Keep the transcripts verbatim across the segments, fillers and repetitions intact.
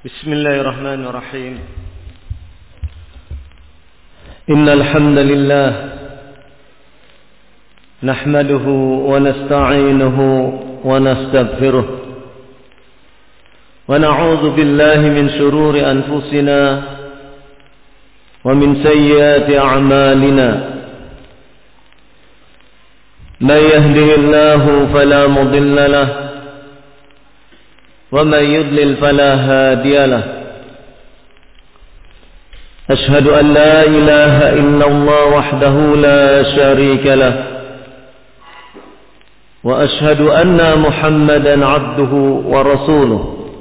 بسم الله الرحمن الرحيم إن الحمد لله نحمده ونستعينه ونستغفره ونعوذ بالله من شرور أنفسنا ومن سيئات أعمالنا من يهده الله فلا مضل له ومن يضلل فلا هادي له أشهد أن لا إله إلا الله وحده لا شريك له وأشهد أن محمدا عبده ورسوله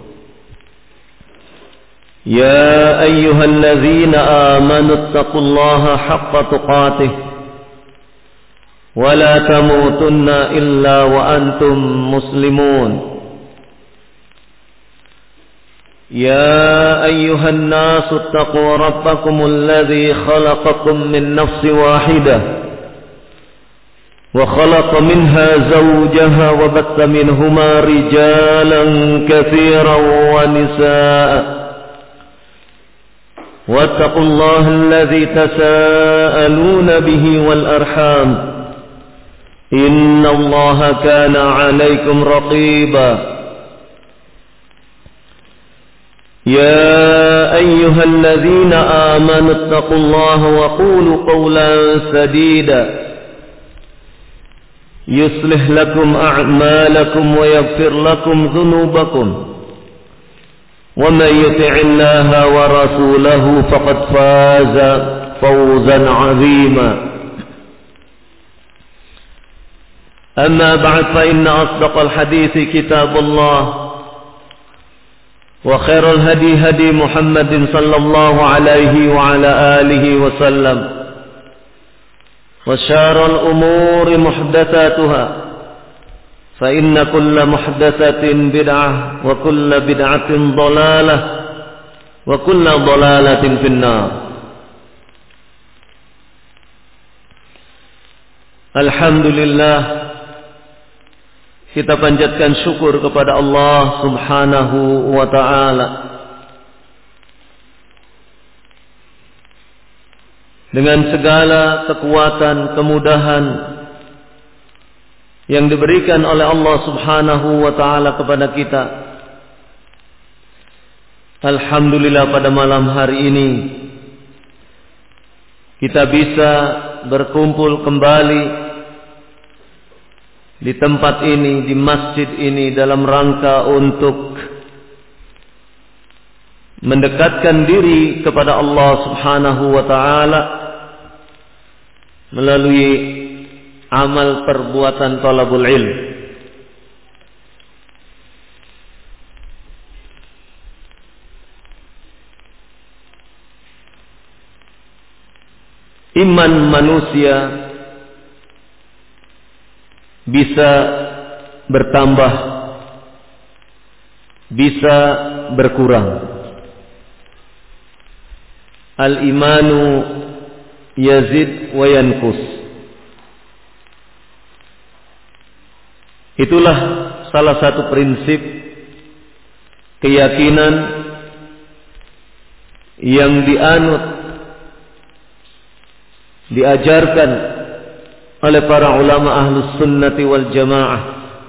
يا أيها الذين آمنوا اتقوا الله حق تقاته ولا تموتن إلا وأنتم مسلمون يا أيها الناس اتقوا ربكم الذي خلقكم من نفس واحدة وخلق منها زوجها وبث منهما رجالا كثيرا ونساء واتقوا الله الذي تساءلون به والأرحام إن الله كان عليكم رقيبا يا أيها الذين آمنوا اتقوا الله وقولوا قولا سديدا يصلح لكم أعمالكم ويغفر لكم ذنوبكم ومن يطع الله ورسوله فقد فاز فوزا عظيما أما بعد فإن أصدق الحديث كتاب الله وخير الهدي هدي محمد صلى الله عليه وعلى آله وسلم وشار الأمور محدثاتها فإن كل محدثة بدعة وكل بدعة ضلالة وكل ضلالة في النار. Alhamdulillah, kita panjatkan syukur kepada Allah Subhanahu wa ta'ala dengan segala kekuatan, kemudahan yang diberikan oleh Allah Subhanahu wa ta'ala kepada kita. Alhamdulillah, pada malam hari ini kita bisa berkumpul kembali di tempat ini, di masjid ini, dalam rangka untuk mendekatkan diri kepada Allah Subhanahu wa ta'ala melalui amal perbuatan talabul ilm. Iman manusia bisa bertambah, bisa berkurang. Al-imanu yazid wa yankus. Itulah salah satu prinsip keyakinan yang dianut, diajarkan oleh para ulama ahlus sunnati wal jamaah.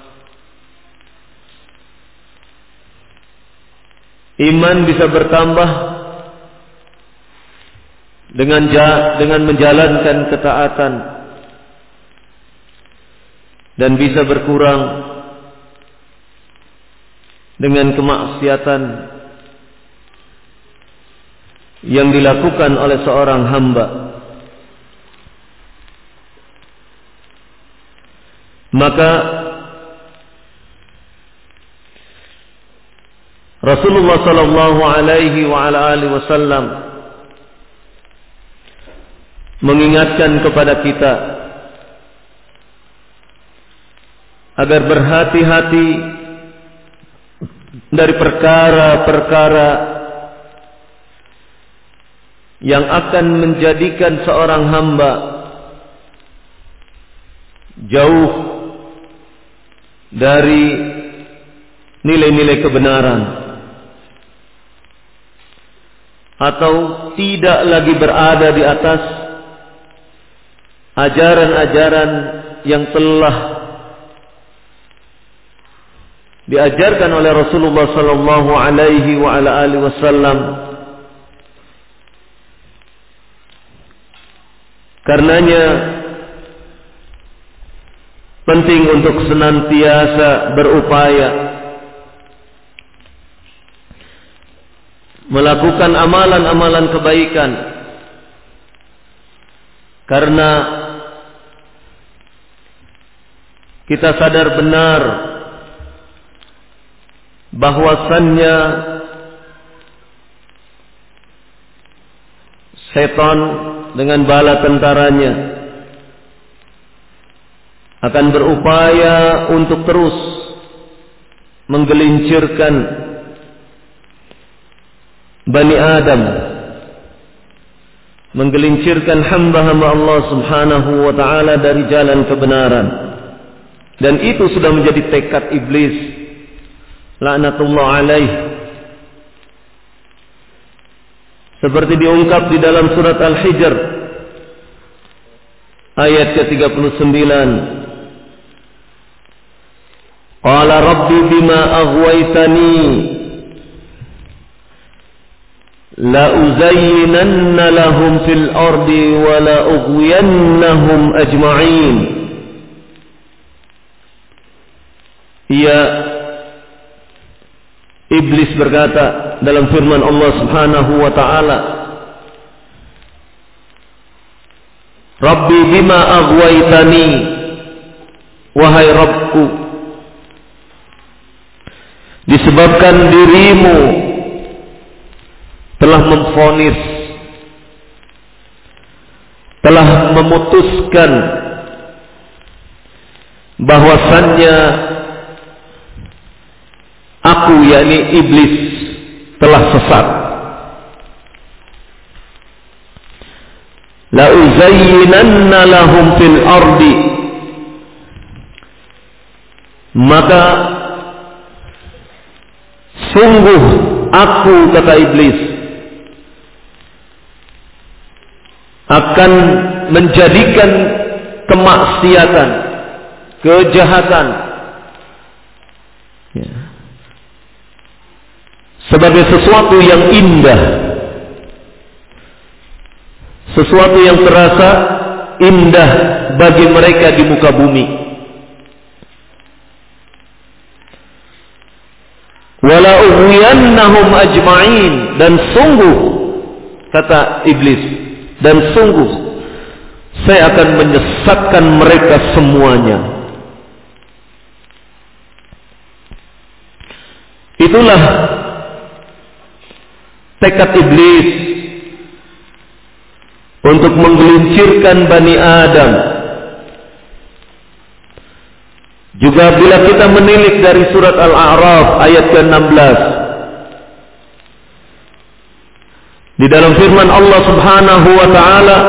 Iman bisa bertambah dengan dengan menjalankan ketaatan dan bisa berkurang dengan kemaksiatan yang dilakukan oleh seorang hamba. Maka Rasulullah sallallahu alaihi wa ala alihi wasallam mengingatkan kepada kita agar berhati-hati dari perkara-perkara yang akan menjadikan seorang hamba jauh dari nilai-nilai kebenaran. atau tidak lagi berada di atas ajaran-ajaran yang telah diajarkan oleh Rasulullah sallallahu alaihi wa ala alihi wasallam. Karenanya penting untuk senantiasa berupaya melakukan amalan-amalan kebaikan, karena kita sadar benar bahwasannya setan dengan bala tentaranya akan berupaya untuk terus menggelincirkan Bani Adam, menggelincirkan hamba-hamba Allah subhanahu wa ta'ala dari jalan kebenaran. Dan itu sudah menjadi tekad iblis, laknatullah alaih. Seperti diungkap di dalam surat Al-Hijr ayat ke tiga puluh sembilan. Qala rabbi bima aghwaytani la uzayyinanna lahum fil ardi wa la ughwiyannahum ajma'in. Ya, iblis berkata dalam firman Allah subhanahu wa ta'ala, Rabbi bima aghwaytani, wahai Rabbku, disebabkan dirimu telah memvonis, telah memutuskan bahwasannya aku, yakni iblis, telah sesat. La uzayyinanna lahum fil ardi, maka sungguh aku, kata iblis, akan menjadikan kemaksiatan, kejahatan ya, sebagai sesuatu yang indah, sesuatu yang terasa indah bagi mereka di muka bumi. Wala ughwiyannahum ajma'in, dan sungguh, kata iblis, dan sungguh saya akan menyesatkan mereka semuanya. Itulah tekad iblis untuk menggelincirkan Bani Adam. Juga bila kita menilik dari surat Al-A'raf ayat ke enam belas, di dalam firman Allah subhanahu wa ta'ala,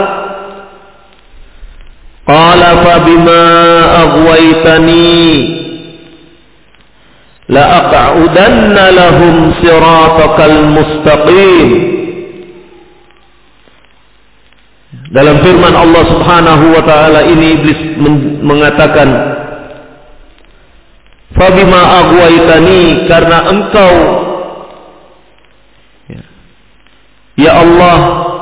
qala fa bima aghwaytani la aq'udanna lahum siratakal mustaqim. Dalam firman Allah subhanahu wa ta'ala ini iblis mengatakan, fa bima aghwaytani, karena engkau ya Allah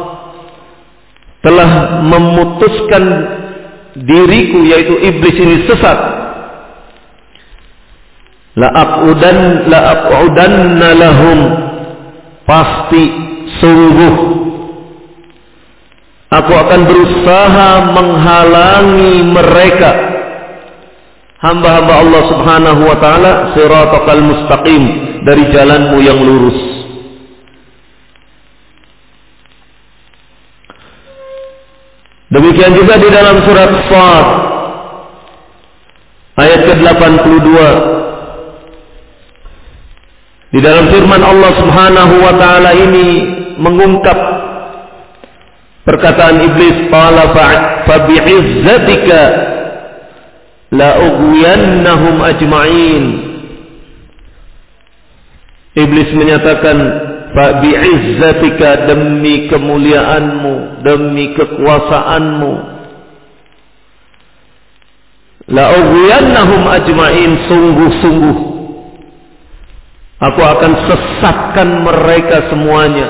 telah memutuskan diriku, yaitu iblis ini, sesat. La aqudan la aqudanna lahum, pasti sungguh aku akan berusaha menghalangi mereka, hamba-hamba Allah subhanahu wa ta'ala, siratal mustaqim, dari jalanmu yang lurus. Demikian juga di dalam surat Shad ayat ke delapan puluh dua, di dalam firman Allah subhanahu wa ta'ala ini mengungkap perkataan iblis, qala fa bi'izzatika la ughwiyannahum ajma'in. Iblis menyatakan, bi'izzatika, demi kemuliaanmu, demi kekuasaanmu, la'ughwiyannahum ajma'in, sungguh-sungguh aku akan sesatkan mereka semuanya,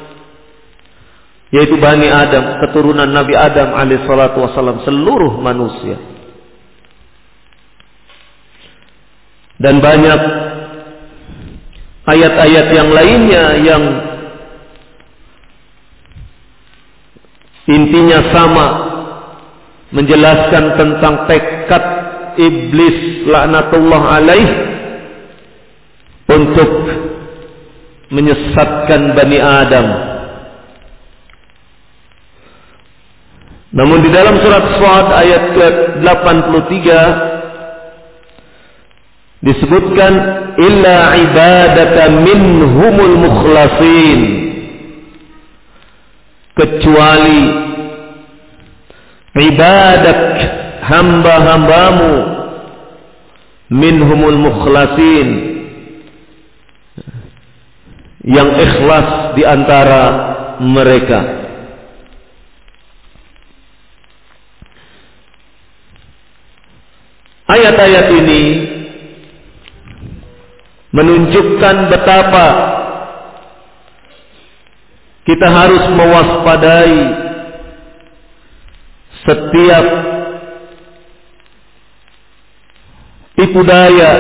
yaitu Bani Adam, keturunan Nabi Adam alaihi salatu wasallam, seluruh manusia. Dan banyak ayat-ayat yang lainnya yang intinya sama, menjelaskan tentang tekad iblis laknatullah alaih untuk menyesatkan Bani Adam. Namun di dalam surat Shad ayat ke delapan puluh tiga disebutkan illa ibadaka minhumul mukhlasin, kecuali ibadak, hamba-hambamu, minhumul mukhlasin, yang ikhlas di antara mereka. Ayat-ayat ini menunjukkan betapa kita harus mewaspadai setiap tipu daya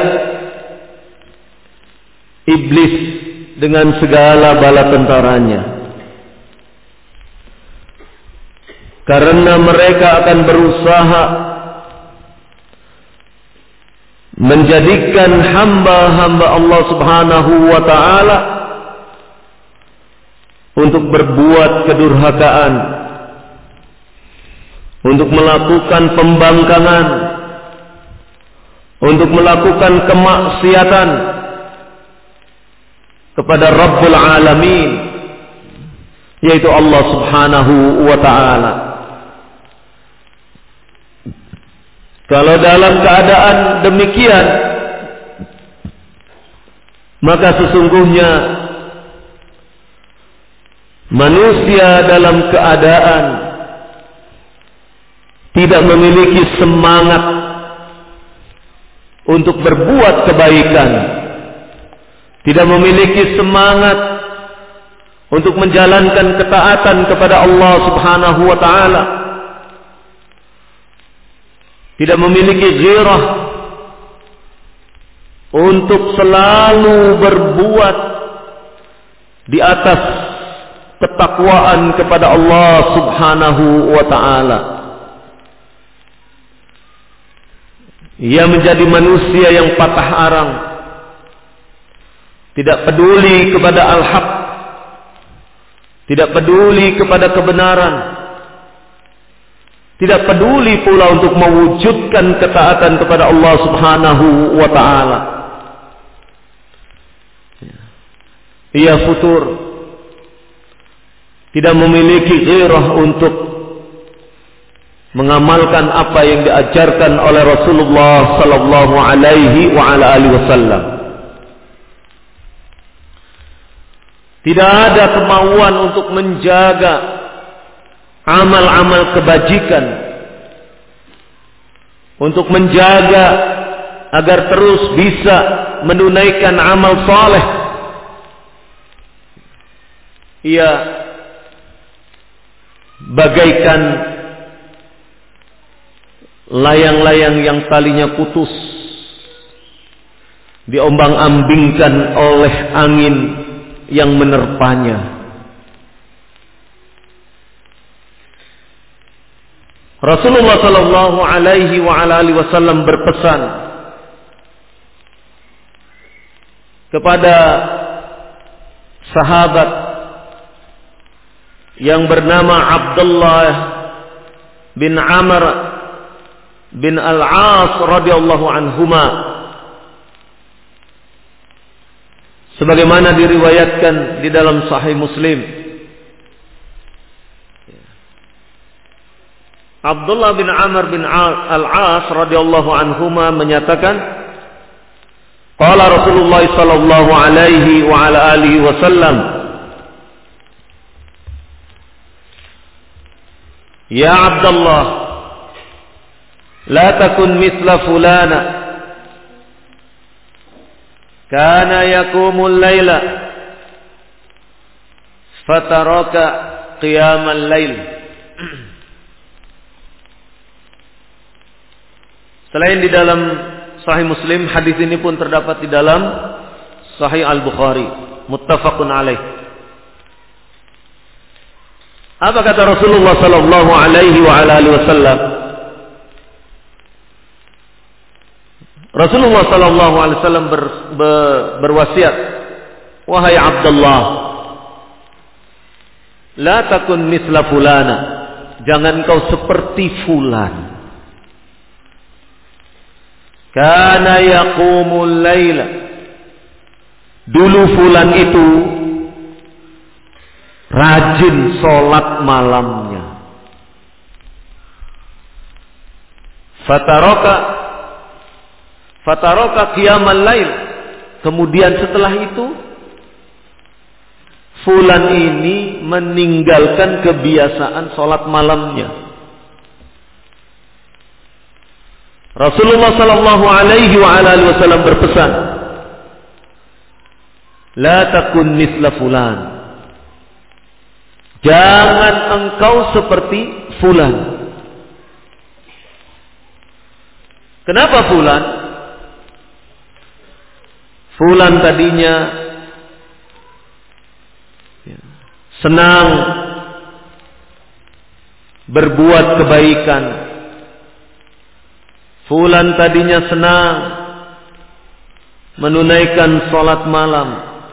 iblis dengan segala bala tentaranya, karena mereka akan berusaha menjadikan hamba-hamba Allah Subhanahu wa ta'ala untuk berbuat kedurhakaan, untuk melakukan pembangkangan, untuk melakukan kemaksiatan kepada Rabbul Alamin, yaitu Allah Subhanahu wa ta'ala. Kalau dalam keadaan demikian, maka sesungguhnya manusia dalam keadaan tidak memiliki semangat untuk berbuat kebaikan, tidak memiliki semangat untuk menjalankan ketaatan kepada Allah Subhanahu wa ta'ala, tidak memiliki ghirah untuk selalu berbuat di atas ketakwaan kepada Allah Subhanahu wa ta'ala. Ia menjadi manusia yang patah arang, tidak peduli kepada al-haq, tidak peduli kepada kebenaran, tidak peduli pula untuk mewujudkan ketaatan kepada Allah Subhanahu wa ta'ala. Ia futur, tidak memiliki ghirah untuk mengamalkan apa yang diajarkan oleh Rasulullah sallallahu alaihi wa ala alihi wasallam. Tidak ada kemauan untuk menjaga amal-amal kebajikan, untuk menjaga agar terus bisa menunaikan amal saleh. Ia bagaikan layang-layang yang talinya putus, diombang-ambingkan oleh angin yang menerpanya. Rasulullah sallallahu alaihi wa ala alihi wasallam berpesan kepada sahabat yang bernama Abdullah bin Amr bin Al-As radhiyallahu anhuma, sebagaimana diriwayatkan di dalam Sahih Muslim. Abdullah bin Amr bin Al-As radhiyallahu anhuma menyatakan, qala Rasulullah sallallahu alaihi wa ala alihi wasallam, Ya Abdullah, la takun mithla fulana, kana yaqumul laila, fataraka qiyamal lail. Selain di dalam Sahih Muslim, hadis ini pun terdapat di dalam Sahih Al-Bukhari, muttafaqun alaih. Apa kata Rasulullah sallallahu alaihi wa ala alihi wasallam? Rasulullah sallallahu alaihi wasallam ber, ber, berwasiat, wahai Abdullah, la takun mithla fulana, jangan kau seperti fulan. Kana yaqumul laila, dulu fulan itu rajin sholat malamnya. Fataraka Fataraka qiyamal lail, kemudian setelah itu fulan ini meninggalkan kebiasaan sholat malamnya. Rasulullah sallallahu alaihi wa alihi wasallam berpesan, la takun mithla fulan, jangan engkau seperti fulan. Kenapa fulan? Fulan tadinya senang berbuat kebaikan. Fulan tadinya senang menunaikan sholat malam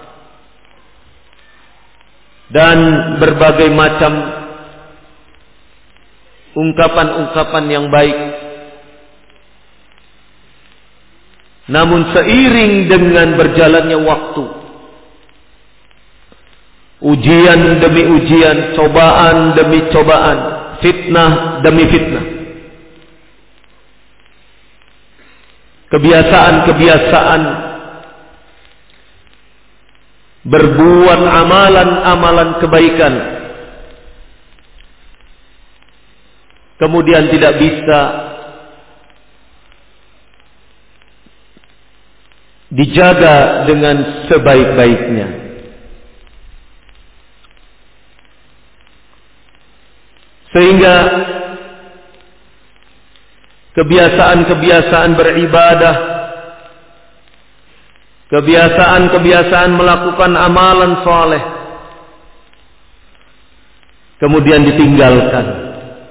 dan berbagai macam ungkapan-ungkapan yang baik. Namun seiring dengan berjalannya waktu, ujian demi ujian, cobaan demi cobaan, fitnah demi fitnah, kebiasaan-kebiasaan berbuat amalan-amalan kebaikan kemudian tidak bisa dijaga dengan sebaik-baiknya. Sehingga kebiasaan-kebiasaan beribadah, kebiasaan-kebiasaan melakukan amalan soleh kemudian ditinggalkan.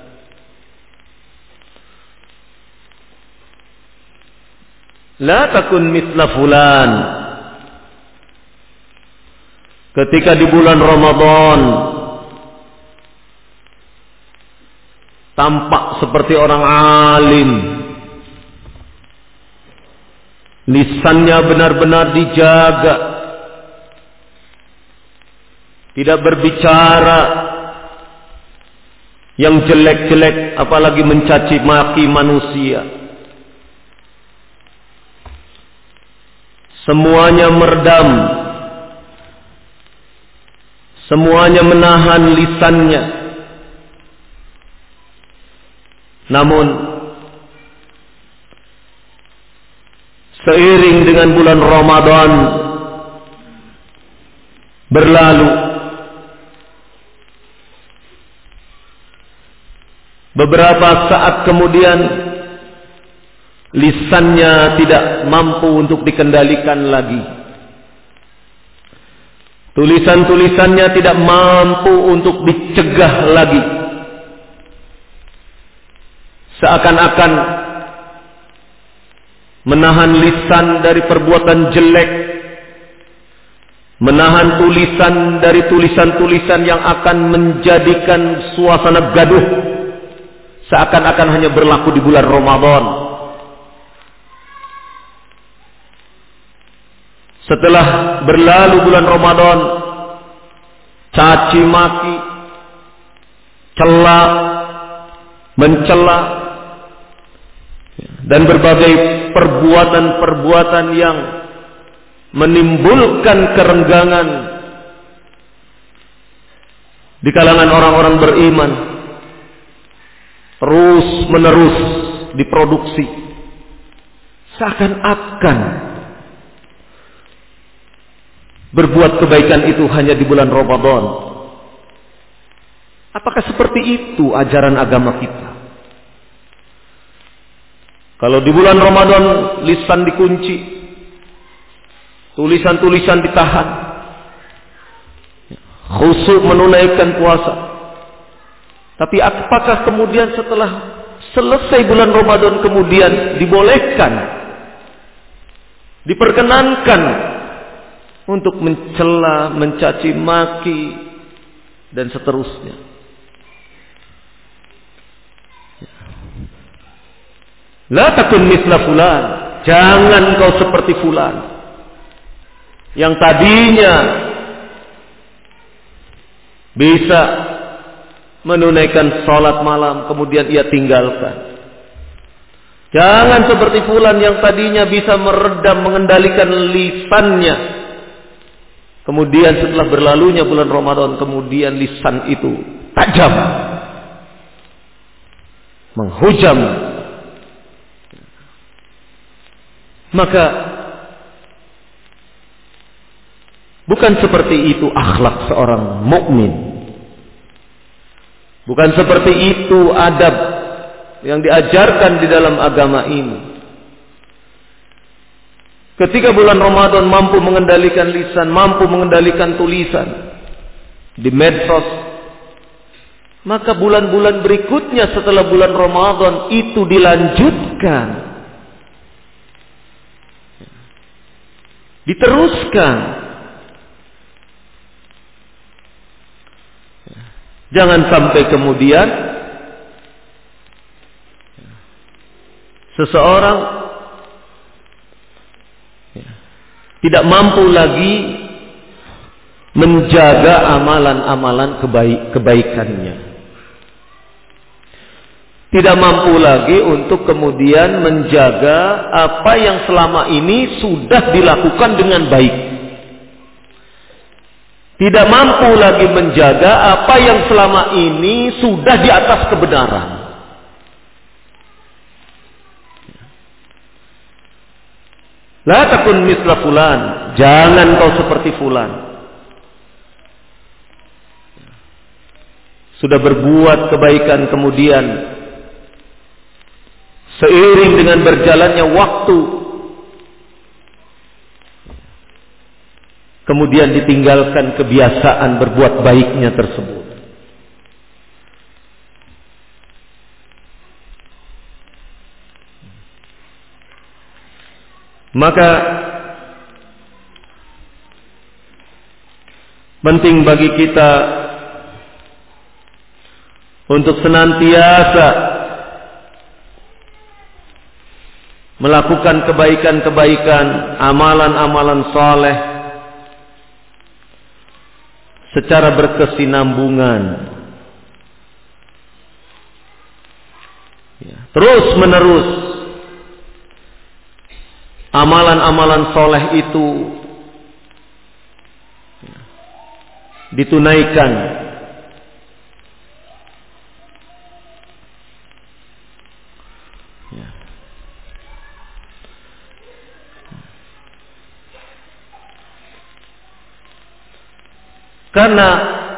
La takun mithla fulan, ketika di bulan Ramadan tampak seperti orang alim, lisannya benar-benar dijaga, tidak berbicara yang jelek-jelek, apalagi mencaci maki manusia. Semuanya meredam, semuanya menahan lisannya. Namun seiring dengan bulan Ramadan berlalu, beberapa saat kemudian lisannya tidak mampu untuk dikendalikan lagi. Tulisan-tulisannya tidak mampu untuk dicegah lagi. Seakan-akan menahan lisan dari perbuatan jelek, menahan tulisan dari tulisan-tulisan yang akan menjadikan suasana gaduh, seakan-akan hanya berlaku di bulan Ramadan. Setelah berlalu bulan Ramadan, caci maki, cela, mencela, dan berbagai perbuatan-perbuatan yang menimbulkan kerenggangan di kalangan orang-orang beriman terus menerus diproduksi. Seakan-akan berbuat kebaikan itu hanya di bulan Ramadan. Apakah seperti itu ajaran agama kita? Kalau di bulan Ramadan lisan dikunci, tulisan-tulisan ditahan, khusyuk menunaikan puasa. Tapi apakah kemudian setelah selesai bulan Ramadan kemudian dibolehkan, diperkenankan untuk mencela, mencaci maki dan seterusnya? La takun misla fulan, jangan kau seperti fulan yang tadinya bisa menunaikan salat malam kemudian ia tinggalkan. Jangan seperti fulan yang tadinya bisa meredam, mengendalikan lisannya, kemudian setelah berlalunya bulan Ramadan kemudian lisan itu tajam, menghujam. Maka bukan seperti itu akhlak seorang mukmin. Bukan seperti itu adab yang diajarkan di dalam agama ini. Ketika bulan Ramadan mampu mengendalikan lisan, mampu mengendalikan tulisan di medsos, maka bulan-bulan berikutnya setelah bulan Ramadan itu dilanjutkan, diteruskan. Jangan sampai kemudian seseorang tidak mampu lagi menjaga amalan-amalan kebaik, kebaikannya. Tidak mampu lagi untuk kemudian menjaga apa yang selama ini sudah dilakukan dengan baik. Tidak mampu lagi menjaga apa yang selama ini sudah di atas kebenaran. La takun misla fulan, jangan kau seperti fulan. Sudah berbuat kebaikan kemudian seiring dengan berjalannya waktu kemudian ditinggalkan kebiasaan berbuat baiknya tersebut. Maka penting bagi kita untuk senantiasa melakukan kebaikan-kebaikan, amalan-amalan saleh secara berkesinambungan, ya, terus menerus amalan-amalan soleh itu ya, ditunaikan. Ya. Karena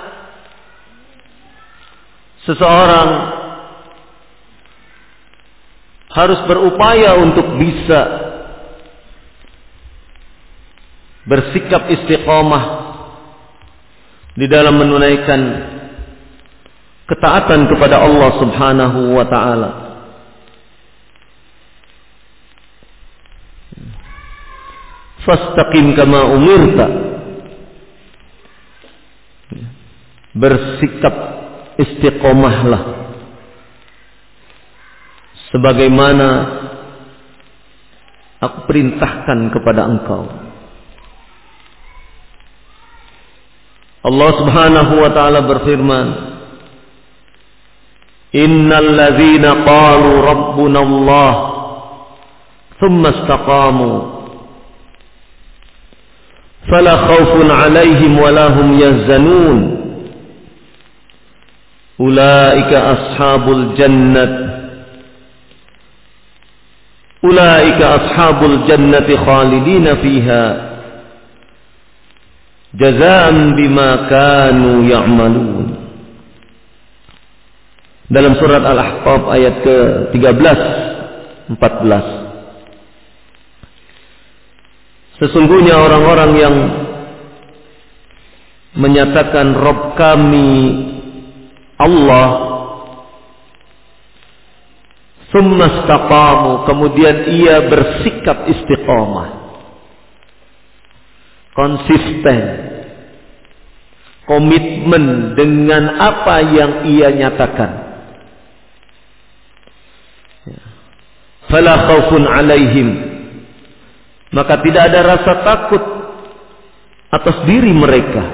seseorang harus berupaya untuk bisa bersikap istiqomah di dalam menunaikan ketaatan kepada Allah Subhanahu wa taala. Fastaqim kama umirta. Bersikap istiqomahlah sebagaimana aku perintahkan kepada engkau. Allah Subhanahu wa taala berfirman, Innal ladzina qalu rabbuna Allah thumma istaqamu fala khaufun 'alaihim wa la hum yahzanun ulaika ashabul jannah Ulaika ashabul jannati khalidina fiha jazaa'an bima kanu ya'malun. Dalam surat Al-Ahqaf ayat ke tiga belas empat belas. Sesungguhnya orang-orang yang menyatakan Rabb kami Allah, tsumma istaqamu, kemudian ia bersikap istiqamah, konsisten, komitmen dengan apa yang ia nyatakan. Fala khaufun alaihim, maka tidak ada rasa takut atas diri mereka.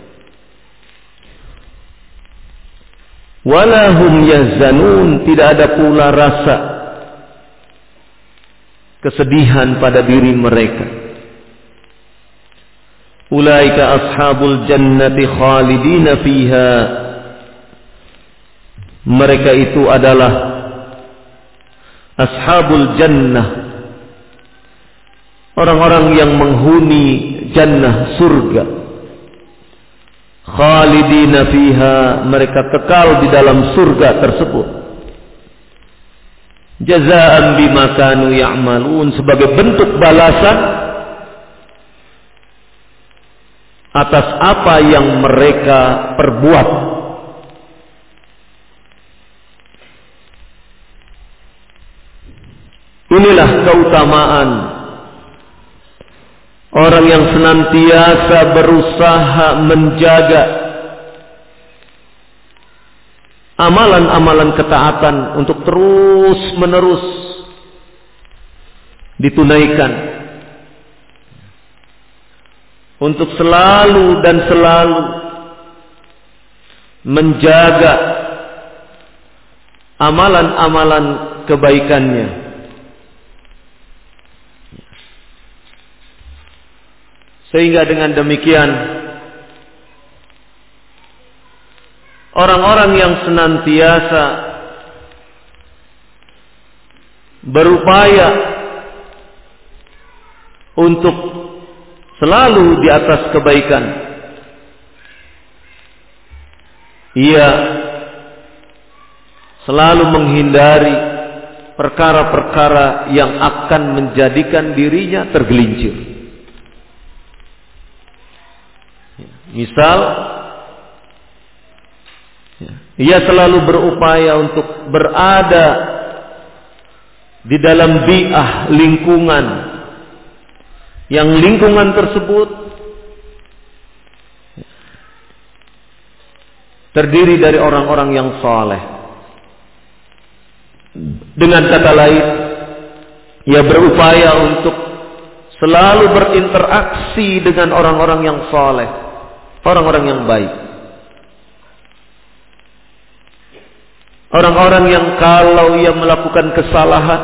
Walahum yahzanun, tidak ada pula rasa kesedihan pada diri mereka. Ulaika ashabul jannati khalidina fiha, mereka itu adalah ashabul jannah, orang-orang yang menghuni jannah, surga. Khalidina fiha, mereka kekal di dalam surga tersebut. Jazaa'an bima kanu ya'malun, sebagai bentuk balasan atas apa yang mereka perbuat. Inilah keutamaan orang yang senantiasa berusaha menjaga amalan-amalan ketaatan untuk terus menerus ditunaikan, untuk selalu dan selalu menjaga amalan-amalan kebaikannya. Sehingga dengan demikian orang-orang yang senantiasa berupaya untuk selalu di atas kebaikan, ia selalu menghindari perkara-perkara yang akan menjadikan dirinya tergelincir. Misal, ia selalu berupaya untuk berada di dalam bi'ah, lingkungan, yang lingkungan tersebut terdiri dari orang-orang yang saleh. Dengan kata lain, ia berupaya untuk selalu berinteraksi dengan orang-orang yang saleh, orang-orang yang baik, orang-orang yang kalau ia melakukan kesalahan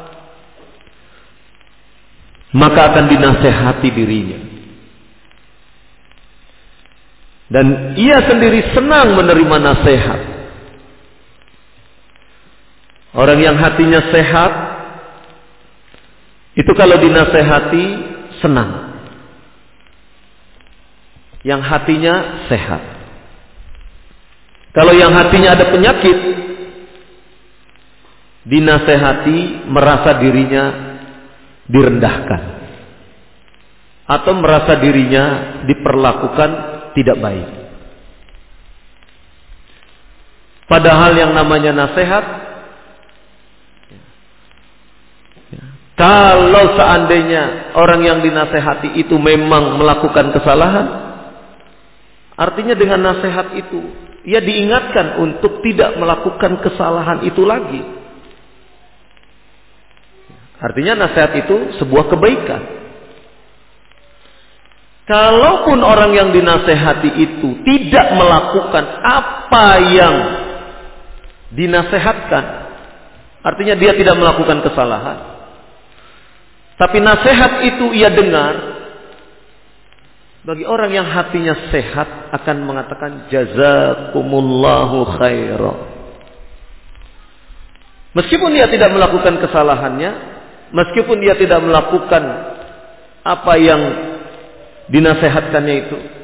maka akan dinasehati dirinya, dan ia sendiri senang menerima nasihat. Orang yang hatinya sehat itu kalau dinasehati senang. Yang hatinya sehat. Kalau yang hatinya ada penyakit, dinasehati merasa dirinya direndahkan, atau merasa dirinya diperlakukan tidak baik. Padahal yang namanya nasihat, kalau seandainya orang yang dinasehati itu memang melakukan kesalahan, artinya dengan nasihat itu ia diingatkan untuk tidak melakukan kesalahan itu lagi. Artinya nasihat itu sebuah kebaikan. Kalaupun orang yang dinasehati itu tidak melakukan apa yang dinasehatkan, artinya dia tidak melakukan kesalahan, tapi nasihat itu ia dengar, bagi orang yang hatinya sehat akan mengatakan jazakumullahu khairan. Meskipun dia tidak melakukan kesalahannya, meskipun dia tidak melakukan apa yang dinasehatkannya itu,